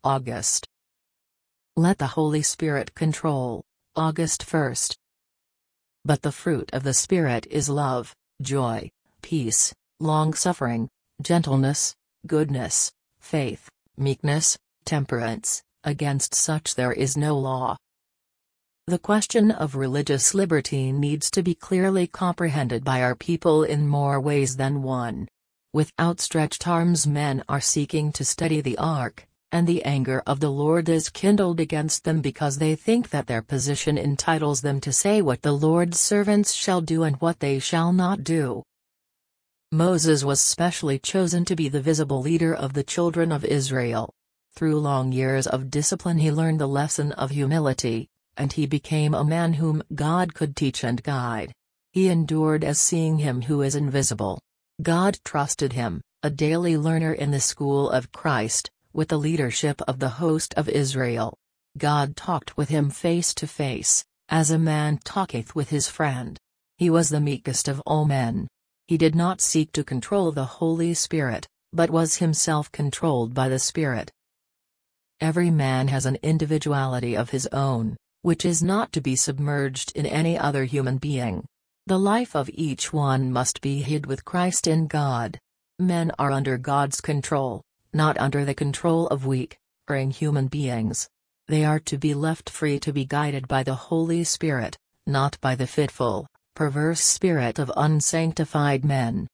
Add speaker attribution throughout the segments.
Speaker 1: August. Let the Holy Spirit control, August 1st. But the fruit of the Spirit is love, joy, peace, long-suffering, gentleness, goodness, faith, meekness, temperance. Against such there is no law. The question of religious liberty needs to be clearly comprehended by our people in more ways than one. With outstretched arms men are seeking to steady the ark, and the anger of the Lord is kindled against them because they think that their position entitles them to say what the Lord's servants shall do and what they shall not do. Moses was specially chosen to be the visible leader of the children of Israel. Through long years of discipline he learned the lesson of humility, and he became a man whom God could teach and guide. He endured as seeing him who is invisible. God trusted him, a daily learner in the school of Christ, with the leadership of the host of Israel. God talked with him face to face, as a man talketh with his friend. He was the meekest of all men. He did not seek to control the Holy Spirit, but was himself controlled by the Spirit. Every man has an individuality of his own, which is not to be submerged in any other human being. The life of each one must be hid with Christ in God. Men are under God's control, not under the control of weak, erring human beings. They are to be left free to be guided by the Holy Spirit, not by the fitful, perverse spirit of unsanctified men.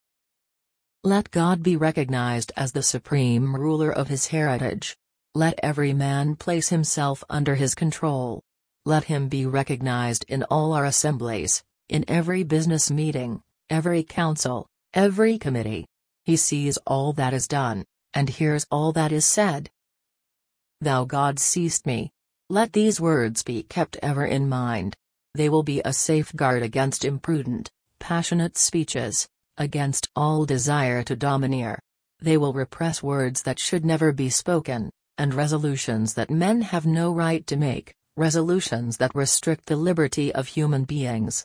Speaker 1: Let God be recognized as the supreme ruler of his heritage. Let every man place himself under his control. Let him be recognized in all our assemblies, in every business meeting, every council, every committee. He sees all that is done, and hears all that is said. Thou God seest me. Let these words be kept ever in mind. They will be a safeguard against imprudent, passionate speeches, against all desire to domineer. They will repress words that should never be spoken, and resolutions that men have no right to make, resolutions that restrict the liberty of human beings.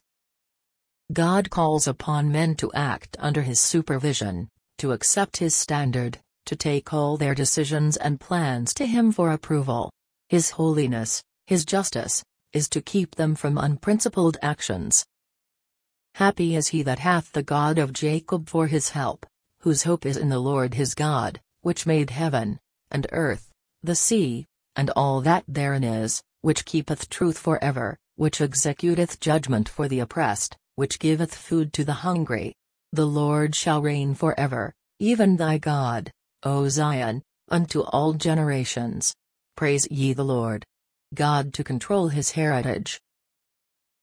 Speaker 1: God calls upon men to act under his supervision, to accept his standard, to take all their decisions and plans to him for approval. His holiness, his justice, is to keep them from unprincipled actions. Happy is he that hath the God of Jacob for his help, whose hope is in the Lord his God, which made heaven, and earth, the sea, and all that therein is, which keepeth truth for ever, which executeth judgment for the oppressed, which giveth food to the hungry. The Lord shall reign for ever, even thy God, O Zion, unto all generations. Praise ye the Lord. God to control his heritage.